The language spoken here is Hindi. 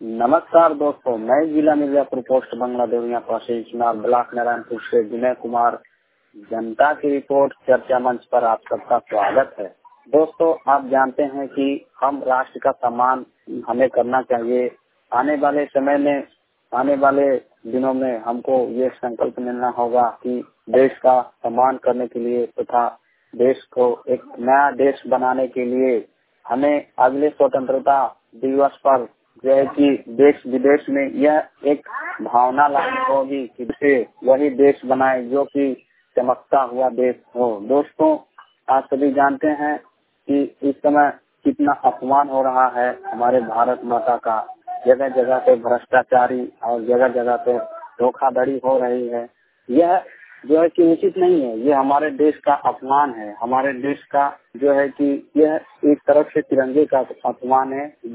नमस्कार दोस्तों, मैं जिला मिर्जापुर पोस्ट बंगला देवरिया तहसील चुनाव ब्लॉक नारायणपुर से विनय कुमार जनता की रिपोर्ट चर्चा मंच पर आप सबका स्वागत है। दोस्तों, आप जानते हैं कि हम राष्ट्र का सम्मान हमें करना चाहिए। आने वाले समय में, आने वाले दिनों में हमको ये संकल्प लेना होगा कि देश का सम्मान करने के लिए तथा देश को एक नया देश बनाने के लिए हमें अगले स्वतंत्रता दिवस पर जो है कि देश विदेश में यह एक भावना लानी होगी कि जिसे वही देश बनाए जो कि चमकता हुआ देश हो। दोस्तों, आप सभी जानते हैं कि इस समय कितना अपमान हो रहा है हमारे भारत माता का। जगह जगह पे भ्रष्टाचारी और जगह जगह पे धोखाधड़ी हो रही है। यह जो है कि उचित नहीं है। ये हमारे देश का अपमान है। हमारे देश का जो है कि यह एक तरफ से तिरंगे का अपमान है।